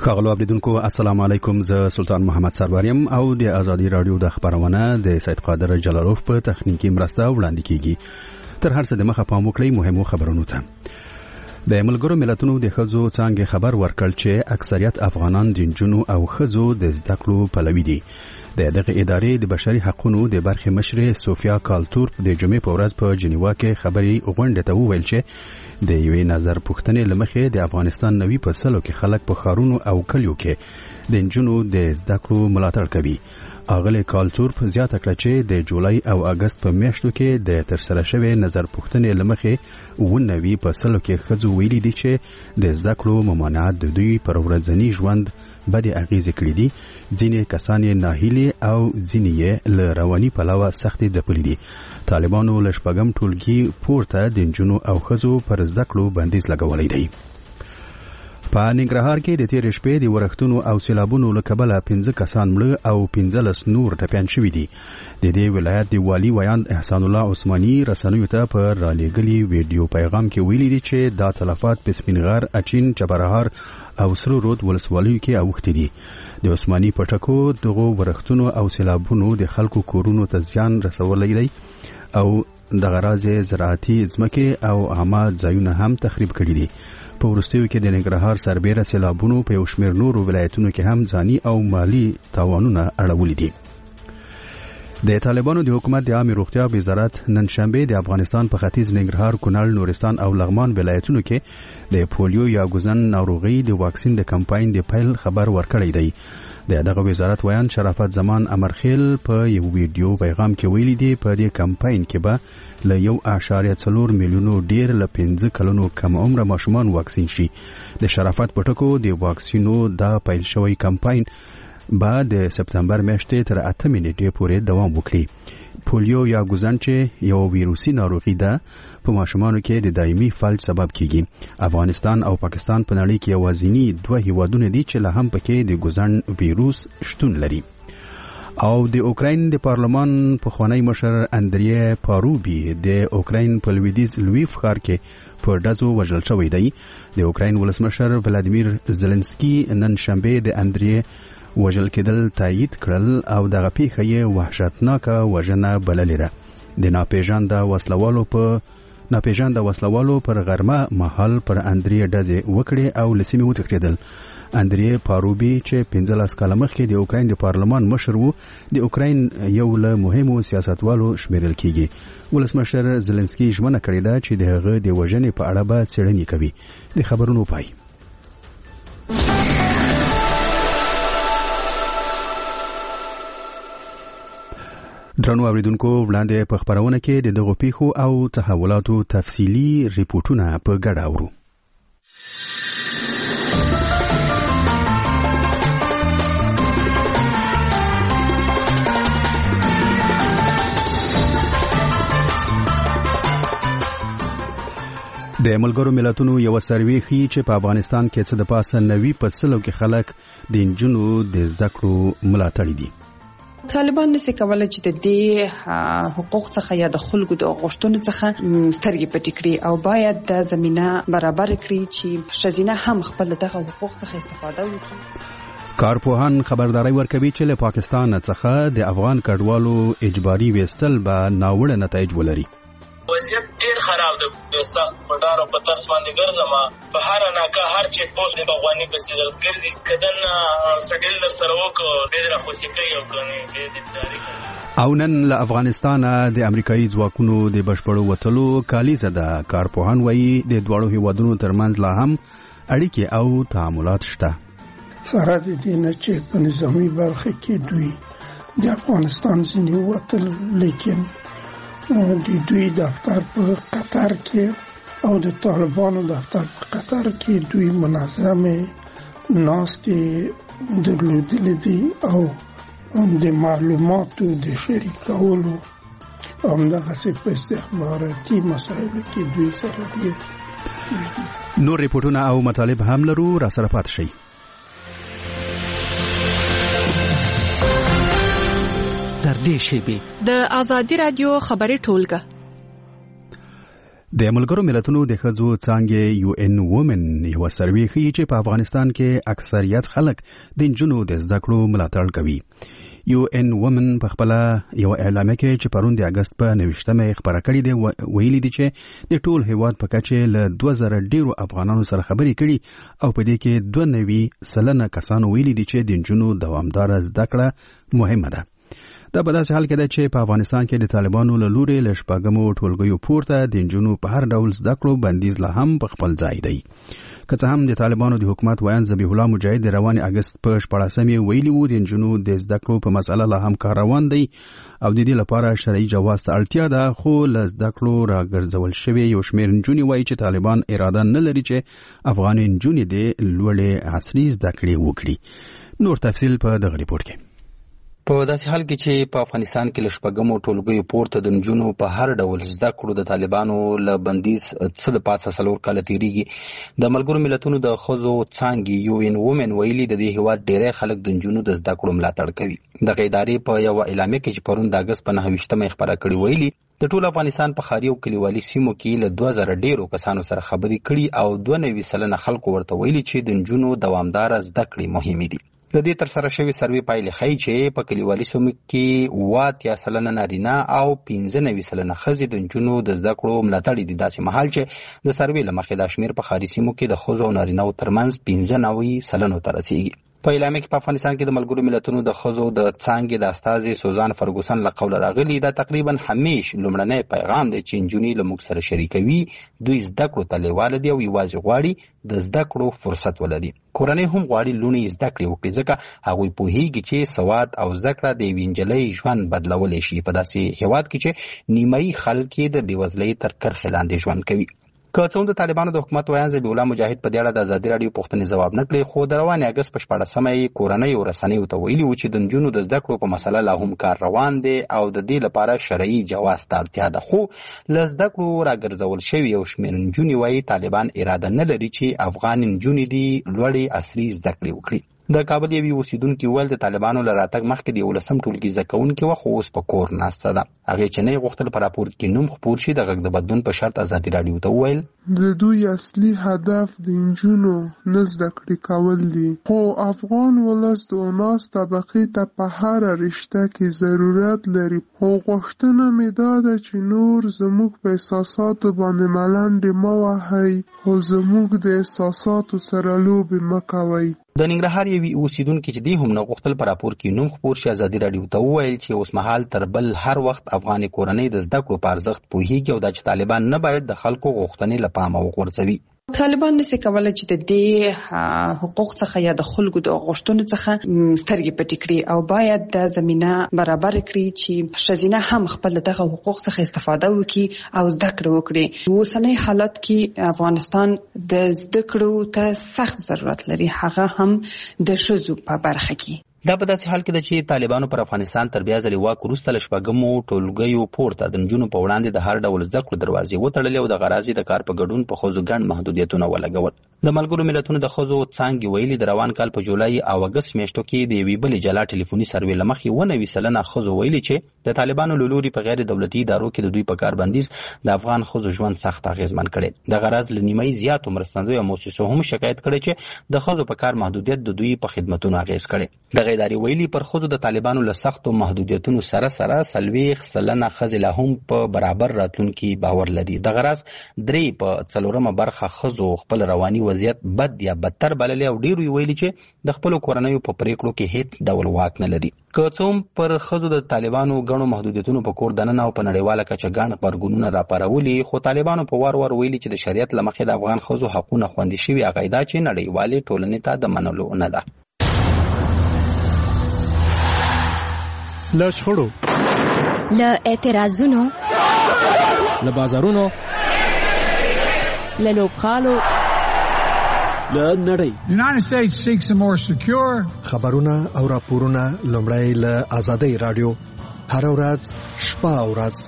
کاغلو اوریدونکو السلام علیکم، زه سلطان محمد سروریم او د ازادي رادیو د خبرونه د سید قادر جلالوف په تخنیکی مرسته وړاندې کیږي. تر هر څه د مخه پام وکړئ مهمو خبرونو ته. د ملګرو ملتونو د ښځو څانګې خبر ورکړ چې اکثریت افغانان د نجونو او ښځو د زده کړو پلوي دي. دغه ادارې د بشري حقوقو د برخې مشرې سوفیا کالتور د جمعې په ورځ په جنیوا کې خبري غونډه ته وویل چې د یوې نظر پوښتنې لمخې د افغانستان نوي په سلو کې خلک په خارونو او کلیو کې د نجونو د زده کړو ملاتړ کوي. اغلی کالتور په زیاته کړه چې د جولای او اگست په میاشتو کې د ترسره شوی نظر پوښتنې لمخې ونوي په سلو کې ښځو ویلي دي چې د زده کړو ممانعت د دوی پر ورځني ژوند بدې اغیزې کړې دي. ځینې کسان یې ناهیلي او ځینې یې له رواني پلوه سختې ځپلي دي. طالبانو له شپږم ټولګي پورته د نجونو او ښځو پر زده کړو بندیز لګولی دی. په ننګرهار کې د تیر شپې د ورښتونو او سیلابونو له کبله 15 کسان مړه او 15 نور ټپیان شوي دي. د دې ولایت د والی ویاند احسان الله عثماني رسنیو ته په رالېږلي ویډیو پیغام کې ویلي دي چې دا تلفات په سپینغر، اچین، چپرهار او سرو رود ولسوالیو کې اوښتي دي. د عثماني په ټکو دغه ورښتونو او سیلابونو د خلکو کورونو ته زیان رسولی دی او د غرازه زراعتي ځمکې او عامه ځایونه هم تخریب کړي دي. په وروستیو کې د ننګرهار سربېره سیلابونو په یو شمېر نورو ولایتونو کې هم ځاني او مالی تاوانونه اړولي دي. د طالبانو د حکومت د عامه روغتیا وزارت نن شنبه د افغانستان په ختیځ ننګرهار، کونړ، نورستان او لغمان ولایتونو کې د پولیو یا ګوزن ناروغي د واکسین د کمپاین د پیل خبر ورکړی دی. دغه وزارت ویان شرافت زمان امرخیل په یو ویډیو پیغام کې ویلي دی په دې کمپاین کې به له 1.4 میلیونو ډیر له 15 کلونو کم عمر ماشومان واکسین شي. د شرافت په ټکو د واکسینو دا پیل شوی کمپاین بعد د سپتمبر میاشتې تر 8 نیټې پورې دوام وکړي. پولیو یا ګوزن چې یو ویروسي ناروغي ده په ماشومانو کې د دایمي فلج سبب کیږي. افغانستان او پاکستان په نړۍ کې یوازینی دوه هیوادونه دي چې له هم پکې د ګوزن ویروس شتون لري. او د اوکراین د پارلمان پخوانی مشر اندری پاروبی د اوکراین په لویدیځ لویف ښار کې په ډزو وژل شوی دی. د اوکراین ولسمشر ولادیمیر زلنسکي نن شنبه د اندری وژل کېدل تایید کړل او دغه پیښه یې وحشتناکه وژنه بللې ده. د ناپېژانده وسلوالو پر غرمه مهال پر اندری ډزې وکړې او له سیمې وتښتېدل. اندری پاروبی چې 15 کاله مخکې د اوکراین د پارلمان مشر و، د اوکراین یو له مهمو سیاستوالو شمیرل کیږي. ولسمشر زلنسکي ژمنه کړې ده چې د هغه د وژنې په اړه به څېړنې کوي. د خبرونو پای. درنو اوریدونکو، وړاندې په خبرونه کې د دغو پیښو او تحولاتو تفصیلي ریپورتونه په ګډه اورو. د ملګرو ملتونو یو سروې ښیي چې په افغانستان کې څه د پاسه 90% کې خلک د نجونو د زده کړو ملاتړي دي. طالبان نشي کولای چې د دې حقوق څخه یا د خلکو د غوښتنو څخه سترګې پټې کړي او باید د زمينه برابر کړي چې ښځینه هم خپل دغه حقوق څخه استفاده وکړي. کارپوهان خبرداري ورکوي چې له پاکستان څخه د افغان کډوالو اجباري وستل به ناوړه نتایج ولري. وضعیت ډیر خراب ده. سخت پټار او پتر باندې ګرځما په هر ناکه هر چې پوس نه بغوانی بسیدل ګرځي کدن سټیل در سره وکړو ډیر خوشی کوي او کني دې تاریخ. او نن له افغانستان د امریکایي ځواکونو د بشپړو وټلو کالیزه ده. کارپوهان وایي د دوړو هیوادونو ترمنځ لا هم اړیکې او تعاملات شته. سره د دې نه چې په نظامی برخه کې دوی د افغانستان ځینې وټل، لیکن د دوی دفتر په قطر کې او د طالبانو دفتر په قطر کې دوی منظمه ناستې درلودلې دي او د معلوماتو د شریکولو همدغسې په استخباراتي مسایلو کې دوی سره ډېر. نور ریپورټونه او مطالب هم لرو، را سره پاتې شئ. تر دې شیبې د ازادي رادیو خبري ټولګه د ملګرو ملتونو د ښځو څانګې یو ان وومن یو سروې ښیي چې په افغانستان کې اکثریت خلک د نجونو د زده کړو ملاتړ کوي. یو ان وومن په خپل یو اعلامیه کې چې پرون د اگست په 29مه خبره کړې ده ویلي دي چې د ټول هیواد په کچه له 2000 ډیرو افغانانو سره خبرې کړي او په دې کې 92% کسانو ویلي دي چې د نجونو دوامدار زده کړه مهمه ده. دا په داسې حال کې ده چې په افغانستان کې د طالبانو له لوري له شپږمو ټولګیو پورته د نجونو په هر ډول زده کړو بندیز لا هم په خپل ځای دی. که څه هم د طالبانو د حکومت ویان ذبیح الله مجاهد د روان اگست په 14مه ویلي وو د نجونو د زده کړو په مسله لا هم کار روان دی او د دې لپاره شرعي جواز ته اړتیا ده، خو له زده کړو راګرځول شوی یو شمېر نجونې وایي چې طالبان اراده نه لري چې افغان نجونې د لوړې عصري زده کړې وکړي. نور تفصیل په دغه ریپورت کې. په داسې حال کې چې په افغانستان کې له شپږمو ټولګیو پورته د نجونو په هر ډول زده کړو د طالبانو له بندیز څه د پاسه 4 کاله تیریږي. د ملګرو ملتونو د ښځو څانګې یو ان وومن ویلي د دې هیواد ډیری خلک د نجونو د زده کړو ملاتړ کوي. دغه ادارې په یو اعلامیه کې چې پرون د اگست په 29مه خبره کړې ویلي د ټول افغانستان په ښاري او کلیوالي سیمو کې له 2000 ډیرو کسانو سره خبرې کړي او 92% خلکو ورته ویلي چې د نجونو دوامدار زده کړې مهمې دي. د دې تر سره شوی سروې پایلې ښیي چې په کلیوالي سیمو کې 80% نارینه او 95% ښځې د نجونو د زده کړو ملاتړ دي، داسې مهال چې د سروې له مخې د شمیر په ښاري سیمو کې د ښځو او نارینه‌و ترمنځ 95% ته رسیږي. په اعلامیه کې په افغانستان کې د ملګرو ملتونو د ښځو د څانګې د استازي سوزان فرګوسن له قوله راغلي دا تقریبا همیش لومړنی پیغام دی چې نجونې له موږ سره شریکوي، دوی زده کړو ته لیواله دي او یوازې غواړي د زده کړو فرصت ولري. کورنۍ هم غواړي لوڼې زده کړې وکړي ځکه هغوی پوهیږي چې سواد او زده کړه د یوې نجلۍ ژوند بدلولی شي په داسې هیواد کې چې نیمایي خلک یې د بېوزلۍ تر کرښې لاندې ژوند کوي. که څه هم د طالبانو د حکومت ویان ذبیح الله مجاهد په دې اړه د ازادي راډیو پوښتنې ځواب نه کړی، خو د روان اگست په 14مه یې کورنۍ او رسنیو ته ویلي و چې د نجونو د زده کړو په مسله لا هم کار روان دی او د دې لپاره شرعي جواز ته اړتیا ده. خو له زده کړو راګرځول شوي یو شمېر نجونې وایي طالبان اراده نه لري چې افغان نجونې دې لوړې عصري زده کړې وکړي. د کابل یوې اوسیدونکي وویل د طالبانو له راتګ مخکې د 11 ټولګي زده کوونکې وه خو اوس په کور ناسته ده. هغې چې نه یې غوښتل په راپور کې نوم خپور شي د غږ د بدلون په شرط ازادي راډیو ته وویل د دوی اصلي هدف د نجونو نه زده کړې کول دي، خو افغان ولس د اناس طبقې ته په هره رشته کې ضرورت لري. خو غوښتنه مې دا ده چې نور زموږ په احساساتو باندې ملنډې مه وهئ خو زموږ د احساساتو سره لوبې مه کوئ. د ننګرهار یوې اوسیدونکي چې دی هم نه غوښتل په راپور کې نوم خپور شي ازادي راډیو ته وویل چې اوس مهال تر بل هر وخت افغاني کورنۍ د زده کړو په ارزښت پوهیږي او دا چې طالبان نه باید د خلکو غوښتنې له پامه وغورځوي. طالبان نشي کولای چې د دې حقوق څخه یا د خلکو د غوښتنو څخه سترګې پټې کړي او باید د زمينه برابر کړي چې ښځینه هم خپل دغه حقوق څخه استفاده وکړي او زده کړه وکړي. اوسنۍ حالت کې افغانستان د زده کړو ته سخت ضرورت لري، هغه هم د ښځو په برخه کې. دا په داسې حال کې ده چې طالبانو پر افغانستان تر بیا ځلې واک وروسته له شپږمو ټولګیو پورته د نجونو په وړاندې د هر ډول زده کړو دروازې وتړلې او د غرازي د کار په ګډون په ښځو ګڼ محدودیتونه ولګول. د ملګرو ملتونو د ښځو څانګې ویلي د روان کال په جولای او اګست میاشتو کې د یوې بلې جلا ټلیفوني سروې له مخې 90% ښځو ویلي چې د طالبانو له لوري په غیر دولتي ادارو کې د دوی په کار بندیز د افغان ښځو ژوند سخت اغېزمن کړی. د غرض له نیمایي زیاتو مرستندویو مؤسسو هم شکایت کړی چې د ښځو په کار محدودیت د دوی په خدمتونو اغېز کړی. دغه ادارې ویلي پر ښځو د طالبانو له سختو محدودیتونو سره 40% ښځې لا هم په برابر راتلونکي باور لري. دغه راز 3/4 برخه ښځو خپل رواني وضعیت بد یا بدتر بللی او ډیرو ویلي چې د خپل کورنیو په پریکړو کې هیڅ ډول واک نه لري. که څه هم پر ښځو د طالبانو غنو محدودیتونو په کور دننه او په نړیواله کچه ګڼ غبرګونونه راپارولي، خو طالبانو په وار وار ویلي چې د شریعت له مخې د افغان ښځو حقونه خوندي شوي، هغه دا چې نړیوالې ټولنې ته د منلو نه ده. له شخړو، له اعتراضونو، له بازارونو، له لوبغالو، له نړۍ. United States seeks a more secure. خبرونه او راپورونه لومړی له ازادي رادیو هر ورځ شپه او ورځ.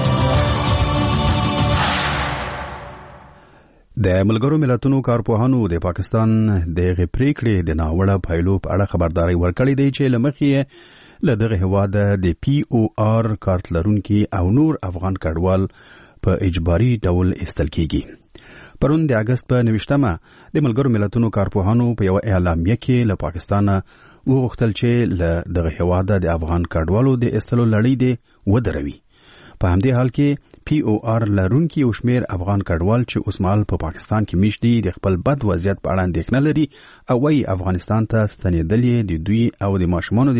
د ملګرو ملتونو کارپوهانو د پاکستان د غپریکړې د ناوړه پایلو په اړه خبرداري ورکړې دی چې لمخې له دغه هواده د پی او آر کارت لرونکي او نور افغان کډوال په اجباري ډول ایستل کیږي. پرون د اگست په 29مه د ملګرو ملتونو کارپوهانو په یو اعلامیه کې له پاکستان وغوښتل چې له دغه هیواد د افغان کډوالو د ایستلو لړۍ دی ودروي. په همدې حال کې POR لرونکي یو شمېر افغان کډوال چې اوس مهال په پاکستان کې میشت دي د خپل بد وضعیت په اړه اندېښنه لري او وايي افغانستان ته ستنېدل یې د دوی او د ماشومانو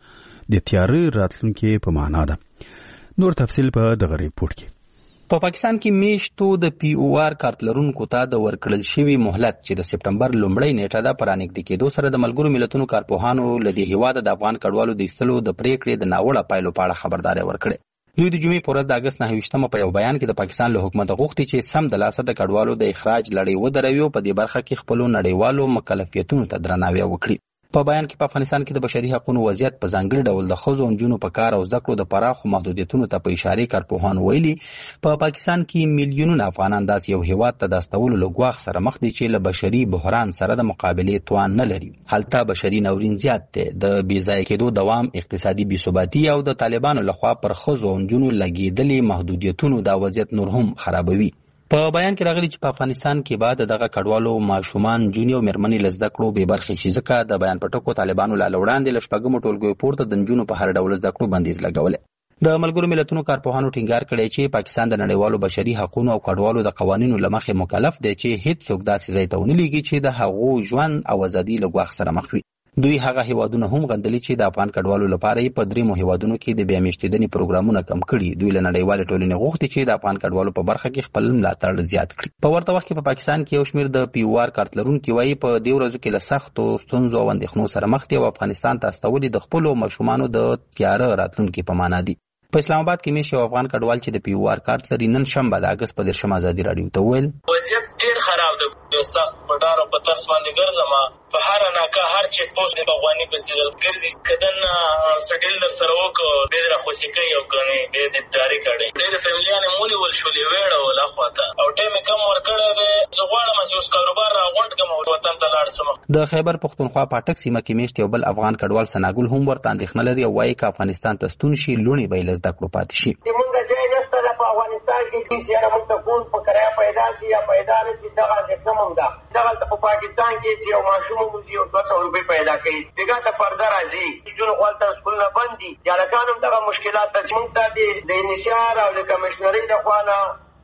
د تیاره راتلونکي په معنا ده. نور تفصیل په دغه ریپورت کې. په پاکستان کې میشتو د POR کارت لرونکو ته د ورکړل شوی مهلت چې د سپټمبر لومړۍ نیټه ده پر نږدې کېدو سره د ملګرو ملتونو کارپوهانو له دې هیواد د افغان کډوالو د ایستلو د پریکړې د ناوړه پایلو په اړه خبرداري ورکړه. دوی د جمعې په ورځ د اگست 29مه په یو بیان کې د پاکستان له حکومت غوښتي چې سم د لاسه د کډوالو د اخراج لړۍ ودروي او په دې برخه کې خپل نړیوالو مکلفیتونو ته درناوی وکړي. په بیان کې په افغانستان کې د بشري حقوقو وضعیت په ځانګړي ډول د ښځو او نجونو په کار او زده کړو د پراخو محدودیتونو ته په اشاره کارپوهان ویلي په پاکستان کې میلیونونه افغانان داسې یو هیواد ته د استولو له ګواښ سره مخ دي چې له بشري بحران سره د مقابلې توان نه لري. هلته بشري ناورین زیات دی، د بې ځایه کېدو دوام، اقتصادي بېثباتي او د طالبانو لخوا پر ښځو او نجونو لګېدلي محدودیتونو دا وضعیت نور هم خرابوي. په بیان کې راغلي چې په افغانستان کې بعد دغه کډوالو ماشومان جونیو مېرمنې له زده کړو بې برخې شي، ځکه د بیان په ټکو طالبانو له وړاندې له شپږمو ټولګیو پورته د نجونو په هر ډول زده کړو بندیز لګولی. د ملګرو ملتونو کارپوهانو ټینګار کړی چې پاکستان د نړیوالو بشري حقوقو او کډوالو د قوانینو له مخې مکلف دی چې هیڅوک داسې ځای ته ونه لېږي چې د هغو ژوند او ازادي له ګواښ سره مخ وي. دوی هغه هیوادونه هم غندلي چې د افغان کډوالو لپاره یې په 3 هیوادونو کې د بیا میشتېدنې پروګرامونه کم کړي. دوی له نړیوالې ټولنې غوښتي چې د افغان کډوالو په برخه کې خپل ملاتړ زیات کړي. په ورته وخت کې په پاکستان کې یو شمېر د POR کارت لرونکي وایي په دې ورځو کې له سختو ستونزو او اندېښنو سره مخ دي او افغانستان ته استولي د خپلو ماشومانو د تیاره راتلونکي په معنا دي. په اسلام آباد کې میش یو افغان کډوال چې د POR کارت لري نن شنبه د اگست په 10 ازادي رادیو ته ویل وضعیت ډیر خراب دی، سخت پټار او په ترس باندې ګرځم په هر ناکه هر چیک پوسټ د بغوانی په سیل ګرځي کدن سټیل در سره وکړو ډیر راخوشي کوي او کني به د تاریخ کړي ډیر فیملیانه مولي ول شولې وېړه ولا خواته او ټیم کم ورکړه به زغواړم چې اوس کاروبار راغونډ کوم وطن ته لاړ سم. د خیبر پختونخوا پاټک سیمه کې میشت یو بل افغان کډوال سناګل هم ورته اندېښنه لري او وایي چې افغانستان ته ستون شي لونی به لزده کړو پاتې شي. موږ ځای نشته په افغانستان کې چې موږ ته کول په کرایه پیدا شي یا پیدا نه شي دغه څه موږ دا دغه په پاکستان کې چې یو ماشوم موږ یو 200 روپۍ پیدا کوي دغه ته پرده راځي جون خپل سکولونه بندي یا لکانم دغه مشکلات ته موږ ته د انشار او د کمشنري د خوانه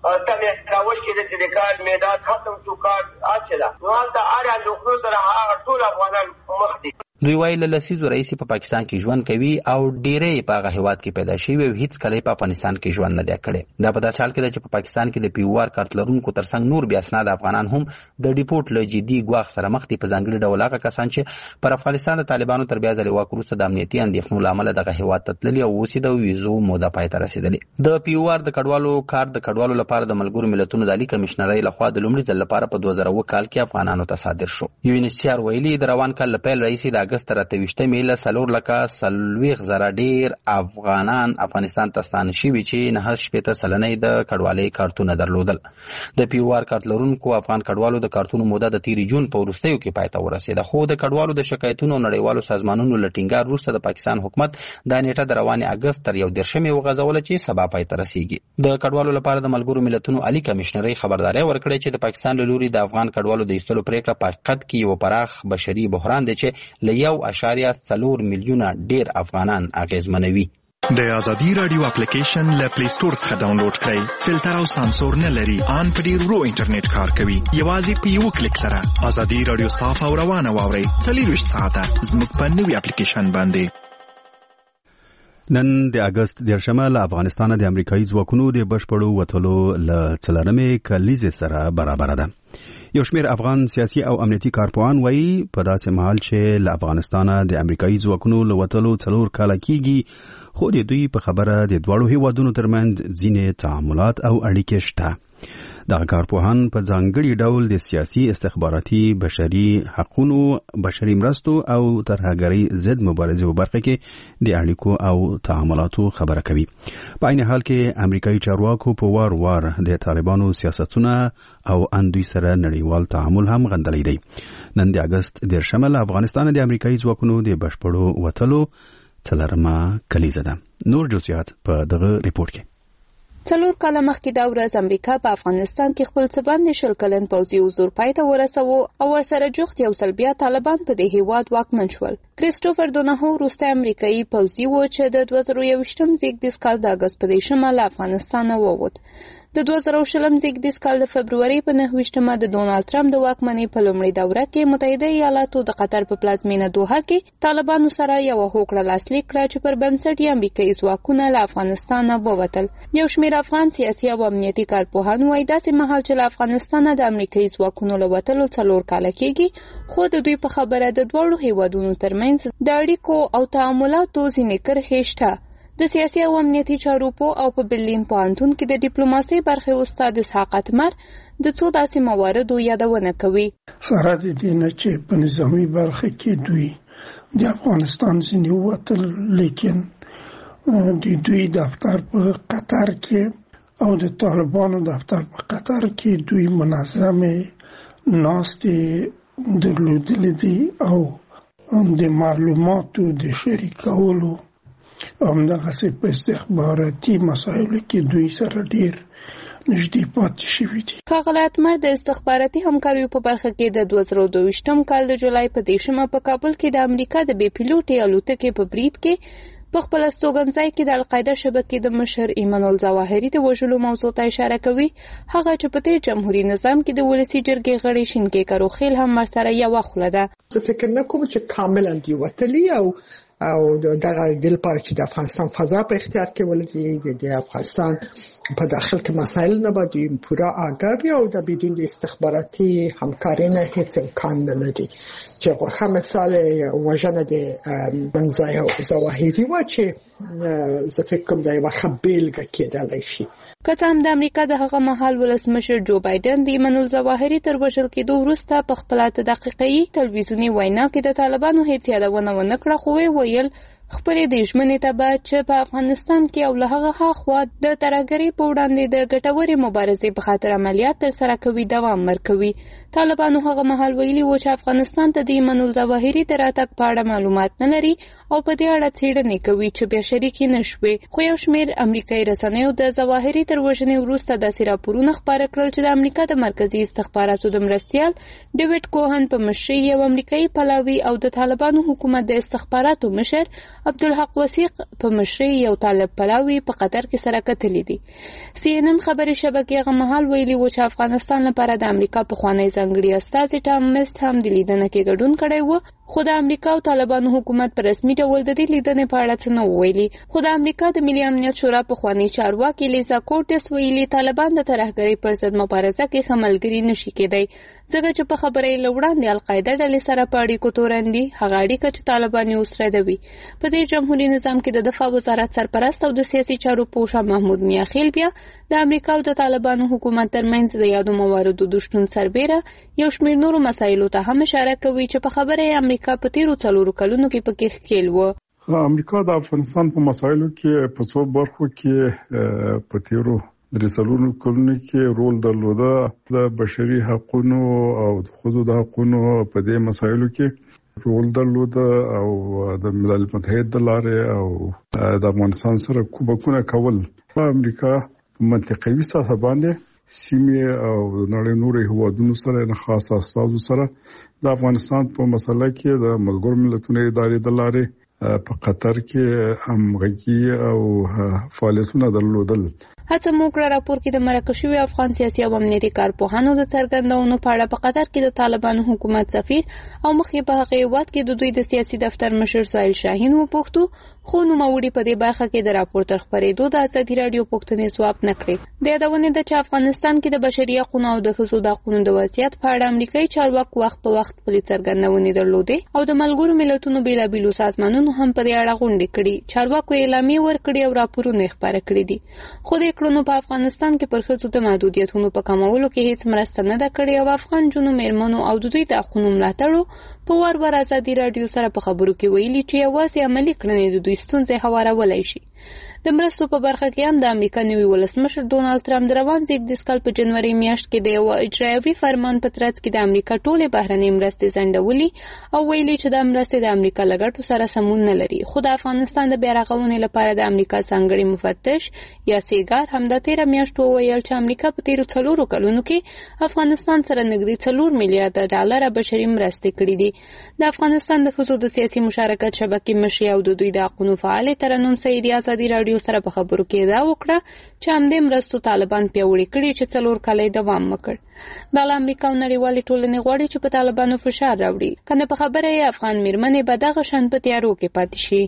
تمه راوړي چې د کار میدان ختم شو کار اصله نو دا اړه د خپل سره هغه ټول افغانان مخ دي. دوی وایي له لسیزو رئیس په پاکستان کې ژوند کوي او ډېرې په هغه هیواد کې پیدا شوي او هیڅ کله په افغانستان کې ژوند نه دی کړی. دا په داسې حال کې ده چې په پاکستان کې د POR کارت لرونکو ترڅنګ نور بې اسناده افغانان هم د ډیپورټ له جدي ګواښ سره مخ دي، په ځانګړي ډول هغه کسان چې پر افغانستان د طالبانو تر بیا ځلې واک وروسته د امنیتي اندېښنو له امله دغه هیواد ته تللي او اوس یې د ویزو موده پای ته رسېدلې. د POR د کډوالو کارت د کډوالو لپاره د ملګرو ملتونو د عالي کمشنرۍ لخوا د لومړي ځل لپاره په 2009 کال کې افغانانو ته صادر شو. UNHCR ویلي د روان کال له پیل راهیسې د اګست تر 28 میله 4,40,000 ډیر افغانان افغانستان ته ستانه شوي چې 9.8% د کډوالۍ کارتونه درلودل. د POR کارت لرونکو افغان کډوالو د کارتونو موده د 13 جون په وروستیو کې پای ته ورسېده، خو د کډوالو د شکایتونو نړیوالو سازمانونو له ټینګار وروسته د پاکستان حکومت دا نیټه د روان اګست تر 11 وغځوله چې سبا پای ته رسیږي. د کډوالو لپاره د ملګرو ملتونو عالي کمشنرۍ خبرداري ورکړې چې د پاکستان له لوري د افغان کډوالو د ایستلو پریکړه په حقیقت کې یو پراخ بشري بحران دی چې له 1.4 میلیونه ډیر افغانان اغیزمنوي. د ازادي رادیو اپلیکیشن له پلی سٹور څخه ډاونلوډ کړئ. فلټر او سانسور نه لري، ان په ډیر ورو انټرنیټ کار کوي. یوازې په یو کلیک سره ازادي رادیو صاف او روانه واورئ 24 ساعته زموږ په نوې اپلیکیشن باندې. نن د اگست 10 له افغانستان د امریکایي ځواکونو د بشپړو وټلو له څلورمې کلیزې سره برابر ده. یو شمېر افغان سیاسي او امنیتي کارپوهان وایي په داسې مهال چې له افغانستانه د امریکایي ځواکونو له وتلو 4 کاله کېږي، خو د دوی په خبره د دواړو هیوادونو ترمنځ ځینې تعاملات او اړیکې شته. دغه کارپوهان په ځانګړي ډول د سیاسي، استخباراتي، بشري حقوقو، بشري مرستو او ترهګرۍ ضد مبارزې په برخه کې د اړیکو او تعاملاتو خبره کوي. په عین حال کې امریکایي چارواکو په وار د طالبانو سیاستونه او اندوی سره نړیوال تعامل هم غندلی دی. نن د اگست 10 له افغانستان د امریکایي ځواکونو د بشپړو وتلو څلورمه کلیزه ده. نور جزئیات په دغه ریپورت کې. څلور کاله مخکې دا ورځ امریکا په افغانستان کې خپل څه باندې 20 کلن پوځي حضور پای ته ورسوه او ورسره جوخت یو ځل بیا طالبان په دې هیواد واکمن شول. کریسټوفر دونهو وروسته امریکایي پوځي و چې د 2021م زیږدیز کال د اګست په 10مه له افغانستان ووت. د 2020م زیږدیز کال د فبرवरी په 9مه د ډونالد ټرمپ د واکمنۍ په لومړۍ دوره کې متحده ایالاتو د قطر په پلازمینه دوحه کې طالبانو سره یو هوکړه لاسلیک کړه چې پر بنسټ یې امریکایي ځواکونه له افغانستان ووتل. یو شمېر افغان سیاسي او امنیتي کارپوهان وایي داسې مهال چې له افغانستان د امریکایي ځواکونو له وتلو 4 کاله کېږي، خو د دوی په خبره د دوړو هیوادونو ترمنځ د اړیکو او تعاملاتو ځینې کرښې شته. د سیاسي او امنیتي چارو او په برلین پوهنتون کې د ډیپلوماسۍ برخې استاد اسحاق اتمر د څو داسې مواردو یادونه کوي. سره د دې نه چې په نظامی برخه کې دوی د افغانستان ځینې وتل، لیکن د دوی دفتر په قطر کې او د طالبانو دفتر په قطر کې دوی منظمه ناستې درلودلې دي او د معلوماتو د شریکولو همدغه سي په استخباراتي مسایلو کې دوی سره ډیر نږدې پاتې شوي دي. ښاغلی اتمر د استخباراتي همکاریو په برخه کې د 2022م کال د جولای په 10مه په کابل کې د امریکا د بې پیلوټي الوتکې په برید کې په خپل استوګنځای کې د القاعده شبکې د مشر ایمان الظواهري د وژلو موضوع ته اشاره کوي. هغه چې په دې جمهوریت نظام کې د ولسی جرګې غړي شینکي کاروخیل هم ورسره یو خوله ده. زه فکر نه کوم چې کاملا دی وتلی او دغه د لپاره چې د افغانستان فضا په اختیار کې ولري، د افغانستان په داخل کې مسایل نه باید پورا آگاهی او د بدون د استخباراتي همکاري نه هیڅ امکان نه لري. چې غوښه مثال وژنه د منځای ظواهري و چې زه فکر کوم دا یو خبرګه کېدلای شي. که هم د امریکا د هغه مهال ولسمشر جو بایدن د ایمان الظواهري تر وژل کېدو وروسته په خپل 8 دقیقې تلویزیوني وینا کې د طالبانو هیڅ یادونه ونه کړه، خو ویل خپلې د ژمنې ته به چې په افغانستان کې او له هغه خوا د ترهګرۍ په وړاندې د ګټورې مبارزې په خاطر عملیات ترسره کوي دوام ورکوي. طالبانو هغه مهال ویلي و چې افغانستان ته د ایمان الظواهري د راتګ په اړه معلومات نه لري او په دې اړه څېړنې کوي چې بیا شریکې نشوي. خو یو شمېر امریکایي رسنیو د ظواهري تر وژنې وروسته داسې راپورونه خپاره کړل چې د امریکا د مرکزي استخباراتو د مرستیال ډیوډ کوهن په مشرۍ یو امریکایي پلاوي او د طالبانو حکومت د استخباراتو مشر عبدالحق وثیق په مشرۍ یو طالب پلاوي په قطر کې سره کتلې دي. CNN خبري شبکې هغه مهال ویلي و چې افغانستان لپاره د امریکا پخوانی ځانګړي استازي ټام میسټ هم د لیدنه کې ګډون کړی و، خو د امریکا او طالبانو حکومت په رسمي ډول د دې لیدنې په اړه څه نه ویلي. خو د امریکا د ملي امنیت شورا پخوانی چارواکي لیزا کورټس ویلي طالبان د ترهګرۍ پر ضد مبارزه کې ښه ملګري نشي کېدی، ځکه چې په خبرې له وړاندې القاعده ډلې سره په اړیکو تورن دي، هغه اړیکه چې طالبان یې اوس ردوي. په دې جمهوریت نظام کې د دفاع وزارت سرپرست او د سیاسي چارو پوښ محمود میاخیل بیا د امریکا او د طالبانو حکومت ترمنځ د یادو مواردو د شتون سربیره یو شمېر نورو مسایلو ته هم اشاره کوي چې په خبره امریکا په تیرو 4 کلونو کې پکې ښکېل و. امریکا د افغانستان په مسایلو کې په څو برخو کې په تیرو 3 کلونو کې رول درلوده. د بشري حقوقو او د ښځو د حقوقو په دې مسایلو کې رول درلوده او د ملل متحد د لارې او د افغانستان سره کومکونه کول. په امریکا منطقوي سطح باندې سیمه او نړۍ نورو هیوادونو سره نه خاص استازو سره د افغانستان په مسله کې د ملګرو ملتونو ادارې د لارې په قطر کې همغږي او فعالیتونه درلودل. هڅه مو کړه راپور کې د مرکه شوی افغان سیاسي او امنیتي کارپوهانو د څرګندونو په اړه په قطر کې د طالبانو حکومت سفیر او مخکې په هغه هیواد کې د دوی د سیاسي دفتر مشر سایل شاهین وپوښتو، خو نوموړي په دې برخه کې د راپور تر خپرېدو د ازادي راډیو پوښتنې ځواب نه کړې. د یادونې ده چې افغانستان کې د بشري حقوقو او د ښځو د حقوقو د وضعیت په اړه امریکایي چارواکو وخت په وخت خپلې څرګندونې درلودې او د ملګرو ملتونو بیلابیلو سازمانونو هم په دې اړه غونډې کړې. چارواکو اعلامیې ورکړې او راپورونه یې خپاره کړي دي، خو د کړنو په افغانستان کې پر ښځو د محدودیتونو په کمولو کې هیڅ مرسته نه ده کړې او افغان جنو میرمنو او د دوی د حقوقو ملاتړو په ور ازادي راډیو سره په خبرو کې ویلي چې یوازې عملي کړنې د دوی ستونزې هوارولای شي. د مرستو په برخه کې هم د امریکا نوي ولسمشر ډونالد ټرمپ د روان زیږدیز کال په جنوري میاشت کې د یو اجرایوي فرمان په ترڅ کې د امریکا ټولې بهرنۍ مرستې ځنډولې او ویلي چې د مرستې د امریکا له ګټو سره سمون نه لري. خو د افغانستان د بیا رغونې لپاره د امریکا ځانګړي مفتش یا سیګار هم د 13 میاشتو ویل چې امریکا په تیرو 4 کلونو کې افغانستان سره نږدې 4 میلیارډ ډالر بشري مرستې کړې دي. د افغانستان د ښځو د سیاسي مشارکت شبکې مشر او د دوی د حقوقو فعال ترنم سعیدی ازادي رادیو سره په خبرو کې دا وکړه چې همدې مرستو طالبان پیاوړي کړي چې 4 کال دوام وکړ. د امریکا او نړیوالې ټولنې غواړي چې په طالبانو فشار راوړي کنه په خبره افغان میرمنې به دغه شان په تیارو کې پاتې شي.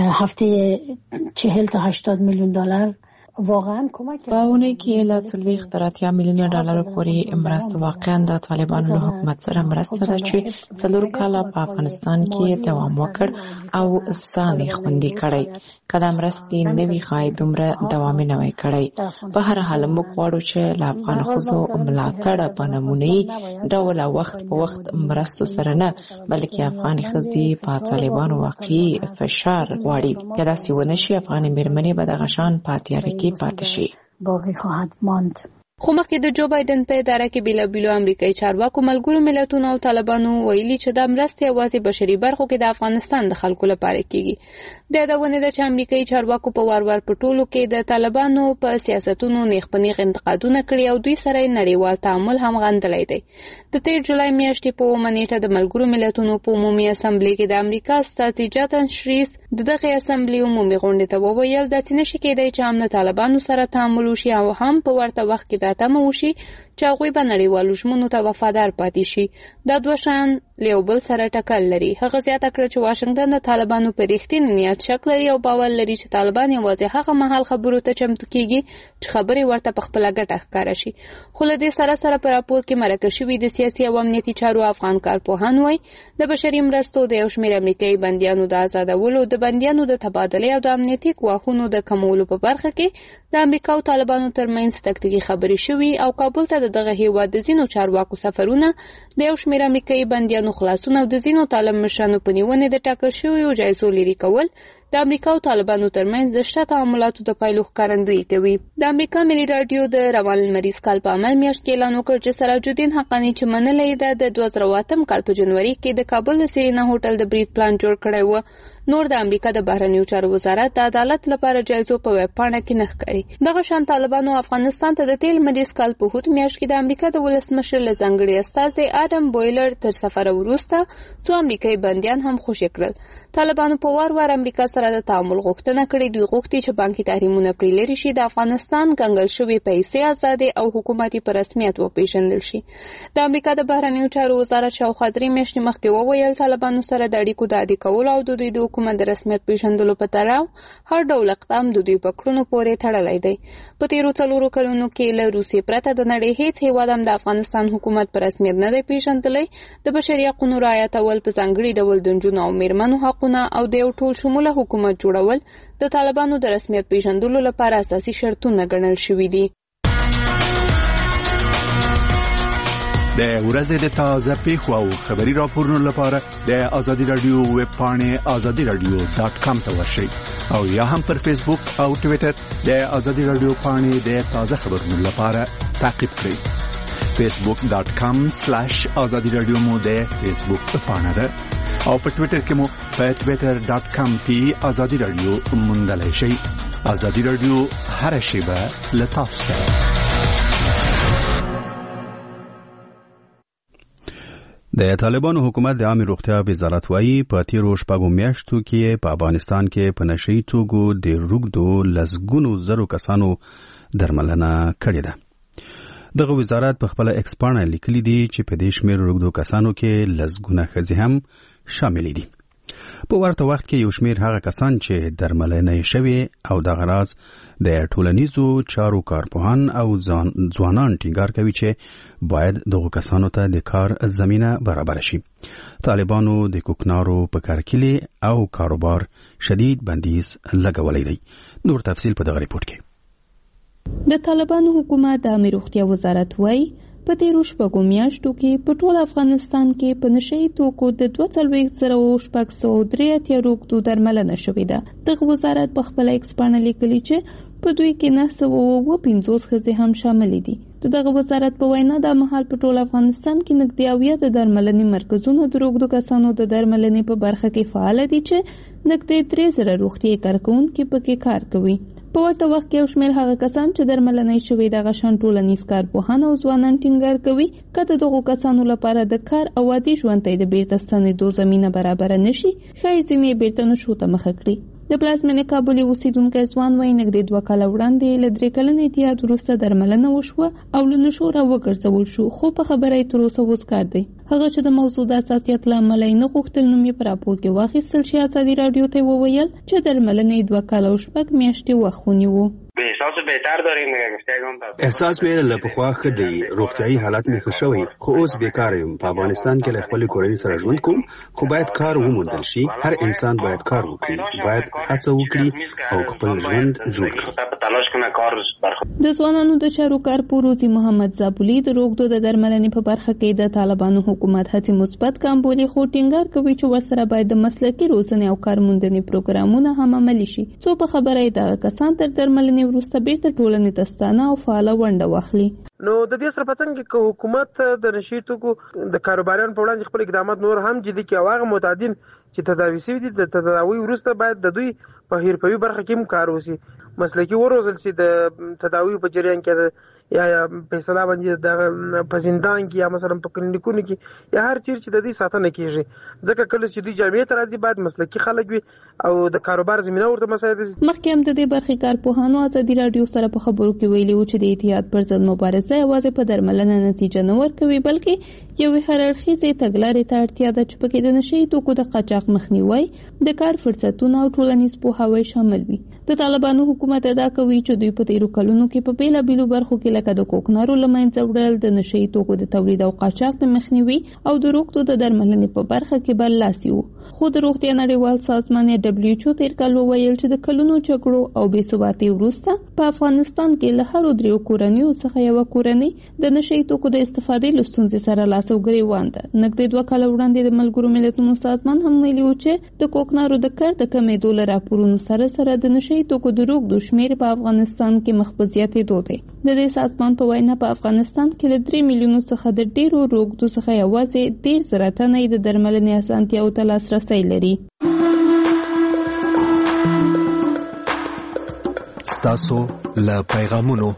هفته 40 تا 80 میلیون دلار واقعا کمک په اونۍ کې له 40 تر 80 میلیون ډالر پورې مرسته واقعا د طالبانو له حکومت سره مرسته ده چې 4 کال په افغانستان کې دوام وکړ او ځان خوندي کړی. کله مرستې نوي خای دومره دوام نه وای کړی. په هر حال موږ غواړو چې له افغان خزو ملاتړ په نمونه‌ای ډول وخت په وخت مرستو سره نه بلکې افغان خزي په طالبانو واقعي فشار غواړي. کله چې ونشي افغان میرمنې به د غشان پاتې رکی پاتې شي. باقی خواهد ماند. خو مخکې د جو بایدن په اداره کې بیلابیلو امریکایي چارواکو ملګرو ملتونو او طالبانو ویلي چې د مرستې یوازې بشري برخو کې د افغانستان د خلکو لپاره کیږي. د یادونه ده چې امریکایي چارواکو په وار په ټولو کې د طالبانو په سیاستونو نیغ په نیغ انتقادونه کړي او دوی سره نړیوال تعامل هم غندلی دی. د 13 جولای میاشتې په 1 نیټه د ملګرو ملتونو په عمومي اسمبلی کې د امریکا استازي جاتن شریس دغه اسمبلی عمومي غونډې ته وویل داسې نشي کېدای چې هم له طالبانو سره تعامل وشي او هم په ورته وخت کې تمه وشي چې هغوی به نړیوالو ژمنو ته وفادار پاتې شي. دا دوه شیان له یو بل سره ټکر لري. هغه زیاته کړه چې واشنګټن د طالبانو په رښتیني نیت شک لري او باور لري چې طالبان یوازې هغه مهال خبرو ته چمتو کیږي چې خبرې ورته په خپله ګټه ښکاره شي. خو له دې سره په راپور کې مرکه شوي د سیاسي او امنیتي چارو افغان کارپوهان وایي د بشري مرستو د یو شمېر امریکایي بندیانو د آزادولو، د بندیانو د تبادلې او د امنیتي ګواښونو د کمولو په برخه کې د امریکا او طالبانو ترمنځ تکتیکي خبرې شوي او کابل ته دغه هیواد د ځینو چارواکو سفرونه، د یو شمېر امریکایي بندیانو خلاصون او د ځینو طالب مشرانو په نیونې د ټاکل شویو جایزو لرې کول د امریکا او طالبانو ترمنځ د شته تعاملاتو د پایلو ښکارندویي کوي. د امریکا ملي راډیو د روان لمریز کال په عمل میاشت کې اعلان وکړ چې سراج الدین حقانی چې منلی ده د 2008 کال په جنوري کې د کابل د سیرینا هوټل د برید پلان جوړ کړی و. نور د امریکا د بهرنیو چارو وزارت د عدالت لپاره جایزو په ویب پاڼه کې نه ښکاري. دغه شان طالبانو افغانستان ته د تیل مریض کال په هوت میاشت کې د امریکا د ولسمشر له ځانګړي استازي آدم بویلر تر سفر وروسته څو امریکایي بندیان هم خوشي کړل. طالبانو په وار امریکا سره د تعامل غوښتنه کړې. دوی غوښتي چې بانکي تحریمونه پرې لرې شي، د افغانستان کنګل شوي پیسې آزادې او حکومتي په رسمیت وپېژندل شي. د امریکا د بهرنیو چارو وزارت شاوخوا 3 میاشتې مخکې وویل طالبانو سره د اړیکو د عادي کولو او د دوی د حکومت د رسمیت پیژندلو په تړاو هر ډول اقدام د دوی په کړنو پورې تړلی دی. په تیرو 4 کلونو کې له روسیې پرته د نړۍ هیڅ هیواد هم د افغانستان حکومت په رسمیت نه دی پیژندلی. د بشري حقونو رعایتول په ځانګړي ډول د نجونو او میرمنو حقونه او د یو ټول شموله حکومت جوړول د طالبانو د رسمیت پیژندلو لپاره اساسي شرطونه ګڼل شوي دي. د ورځې د تازه پیښو او خبري راپورونو لپاره د ازادي رادیو ویب پاڼې azadiradio.com ته ورشئ او یا هم پر فیسبوک او ټوئیټر د ازادي رادیو پاڼې د تازه خبرونو لپاره تعقیب کړئ. facebook.com/azadiradio مو د فیسبوک پاڼه ده او په ټوئیټر کې مو په twitter.com/azadiradio موندلای شئ. ازادي رادیو هر شیبه له تاسو سره. د طالبانو حکومت د عامه روغتیا وزارت وايي په تیرو شپږو میاشتو کې په افغانستان کې په نشئی توګو د روږدو لسګونو زرو کسانو درملنه کړې ده. دغه وزارت په خپل ایکس پاڼه لیکلي دي چې په دې شمېر روږدو کسانو کې لسګونه ښځې هم شامل دي. په ورته وخت کې یو شمېر هغه کسان چې درملنه یې شوې او دغه راز د ټولنیزو چارو کارپوهان او ځوانان ټینګار کوي چې باید دغه کسانو ته د کار زمینه برابر شي. طالبانو د کوکنارو په کارکلي او کاروبار شدید بندیز لګولې دی. نور تفصیل په دغه ریپورت کې. د طالبانو حکومت د عامه روغتیا وزارت وايي په تیرو شپږو میاشتو کې په ټول افغانستان کې په نشي توکو د 22,603 روغتو درملنه شوې ده. دغه وزارت په خپل ایکس باندې لیکلي چې په دوی کې 950 ښځې هم شامل دي. دغه وزارت په وینا د مهال په ټول افغانستان کې نږدې 80 د درملنې مرکزونه د روغتو کسانو د درملنې په برخه کې فعال دي چې نږدې 3,000 روغتیايي کارکونکي پکې کار کوي. په ورته وخت کې یو شمېر هغه کسان چې درملنې شوي دغه شان ټولنیز کارپوهان او ځوانان ټینګار کوي کله دغه کسانو لپاره د کار او عادي ژوند ته د بیرته ستنېدو زمینه برابر نشي ښایي ځینې بیرته نشو ته مخه کړي. د پلازمینې کابل اوسیدونکی ځوان وایي نږدې 2 کاله وړاندې له 3 کلن اتحاد وروسته درملنه وشوه او له نشو راوګرځول شو، خو په خبره یې تر اوسه اوس کار دی. هغه چې د موضوع د حساسیت له امله یې نه غوښتل نوم یې په راپور کې واخیستل شي، ازادي راډیو ته وویل چې درملنې 2 کاله او 6 میاشتې وخت ونیو. احساس مې له پخوا ښه دی، روغتیايي حالت مې ښه شوی، خو اوس بیکار یم. په افغانستان کې له خپلې کورنۍ سره ژوند کوم، خو باید کار وموندل شي. هر انسان باید کار وکړي، باید هڅه وکړي او خپل ژوند جوړ کړي. د ځوانانو د چارو کارپور روزي محمد زابولي د روغتو د درملنې په برخه کې د طالبانو حکومت هڅې مثبت ګام بولي، خو ټینګار کوي چې ورسره باید د مسلکي روزنې او کارموندنې پروګرامونه هم عملي شي، څو په خبره یې دغه کسان تر درملنې وروسته بیرته ټولنې ته ستانه او فعاله ونډه واخلي. نو د دې سره په څنګ کې حکومت د نشي توکو د کاروباریانو په وړاندې خپل اقدامات نور هم جدي کړي او هغه متعدین چې تداوي شوي دي د تداوي وروسته باید د دوی په حرفوي برخه کې هم کار وشي، مسلکي وروزل شي د تداوي په جریان کې یا فیصله باندې د په زندان کې یا مثلا په کلینیکونو کې یا هر چیرې چې د دې ساتنه کیږي، ځکه کله چې دوی جامعې ته راځي باید مسلکي خلک وي او د کاروبار زمينه ورته مساعد شي. مخکې هم د دې برخې کارپوهانو ازادي راډیو سره په خبرو کې ویلي و چې د اتحاد پر ضد مبارزه یوازې په درملنه نتیجه نه ورکوي، بلکې یوې هررخیزې تګلارې ته اړتیا ده چې پکې د نشي توکو د قاچاق مخنیوی، د کار فرصتونه او ټولنیز پوهاوی شامل وي. د طالبانو حکومت ادعا کوي چې دوی په تیرو کلونو کې په بیلابیلو برخو کې لکه د کوکنارو له منځه وړل، د نشي توکو د تولید او قاچاق د مخنیوي او د روغتو د درملنې په برخه کې برلاسي وو. خو د روغتیا نړیوال سازمان WHO تیر کال وویل چې د کلونو جګړو او بې ثباتۍ وروسته په افغانستان کې له هرو 3 کورنیو څخه یو کورنۍ د نشي توکو د استفادې له ستونزې سره لاس او ګریوان ده. نږدې 2 کاله وړاندې د ملګرو ملتونو سازمان هم ویلي و چې د کوکنارو د کار د کمېدو له راپورونو سره د نشي توکو د روغتو شمېر په افغانستان کې مخ په زیاتېدو دی. د دې سازمان په وینا په افغانستان کې له 3 میلیونو څخه د ډیرو روغتو څخه یوازې 13,000 تنه د درملنې اسانتیاو ته لاسرسی لري. ستاسو له پیغامونو.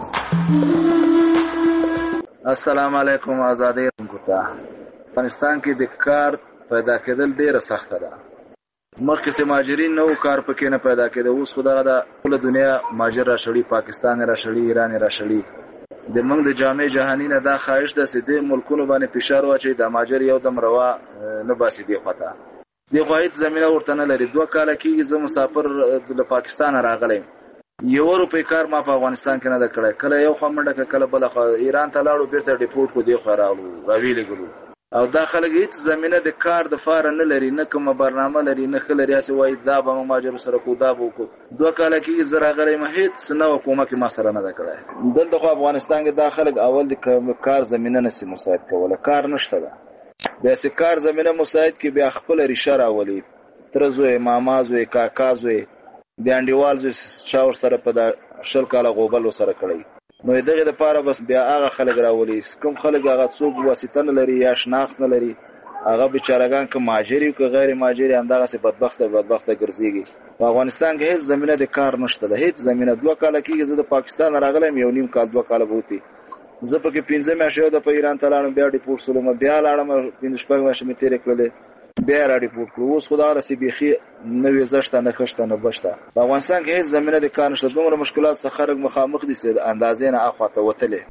السلام علیکم. آزادی ته افغانستان کې د کار پیدا کېدل ډیره سخته ده. مخکې چې مهاجرین نو کار پکې نه پیدا کېده، اوس خو دغه د ټول دنیا مهاجر راشړي، پاکستان راشړي، ایران راشړي. د موږ د جامع جهانی نه دا خواهش ده چې د ملکونو باندې فشار واچي د مهاجر یو دم روا نه باسي دی خطا دی غوایت زمينه ورته نه لري. 2 کال کې زه مسافر د پاکستان راغلم، یو روپې کار ما په افغانستان کې نه د کړه، کله یو خمنډه کله بل خو ایران ته لاړو، بیرته ډیپورټ کو دی خو راویلې ګلو او دا خلک هیڅ زمينه د کار د فار نه لري، نه کوم برنامه لري، نه خلري اسه وای دا به مهاجر سره کو دا بو کو. 2 کال کې زرا غلې مهیت سنو حکومت کې ما سره نه کړای. دلته خو افغانستان کې دا خلک اول د کار زمينه نسی مساعد کوله، کار نشته ده. بیا چې کار زمينه مساعد کې بیا خپل ریشه راولي، ترزوې مامازوې کاکازوې د انډیوالزو چاور سره په 10 کال غوبل سره کړی. نو دغه د پاره بس بیا هغه خلک راولي، کوم خلک هغه څوک واسطه نه لري یا شناخت نه لري، هغه بیچارهګان که مهاجر او که غیر مهاجر همدغه سي بدبخت ګرځيږي. په افغانستان کې هیڅ زمينه د کار نشته ده، هیڅ زمينه. 2 کال کې زه د پاکستان راغلم، یو نیم کال 2 کال بوتي زه پکې 15 میاشتې د پیران ته لاړم، بیا ډیپورټ سولم، بیا لاړم 15 میاشتې مې تیرې کړلې، بیا را ډیپورټ کړو. اوس خدای راسي بيخي نوې زشته نه خشته نه بشته. په افغانستان کې هیڅ زمينه د کار نشته، دومره مشکلات څخه خلک مخامخ دي چې اندازې نه اخواته وتلې.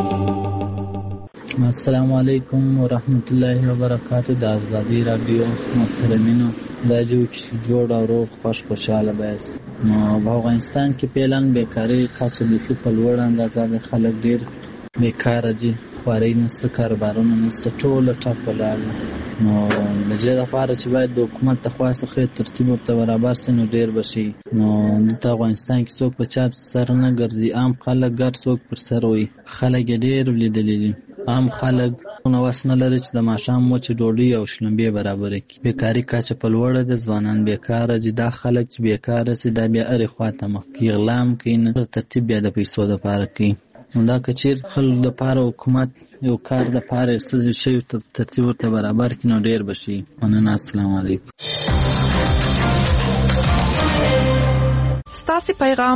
السلام علیکم ورحمت الله وبرکاته. د آزادی رادیو محترمینو، دا جوړ او روغ خوشاله بس. نو په افغانستان کې پهلان بیکاری کچه بيخي په لوړ اندازه د خلک ډیر بیکار دي، خواري نشته، کاروبارونه نشته، ټول ټاپ ولاړ. نو لږه لپاره چې باید د حکومت ته خاصه ترتیب ورته برابر شي نو ډیر بشي. نو د افغانستان کې څوک په چاپ سر نه ګرځي، عام خلک ګر څوک پر سر وي، خلک ډیر ولیدلې عام خلک نو وسنه لري چې د ماښام وچ ډوډۍ او شلمبې برابر کړي. بیکاری کچه په لوړه ده، ځوانان بیکاره دي. دا خلک چې بیکاره سي دا بیا اړې خواته مخ کې غلام کوي، نه ترتیب بیا د پیسو د پاره کوي. دا کچیر خلک د پاره حکومت یو کار د پاره څه شی ترتیب ورته برابر کړي نو ډیر بشي. مننه. السلام علیکم. ستاسو پیغام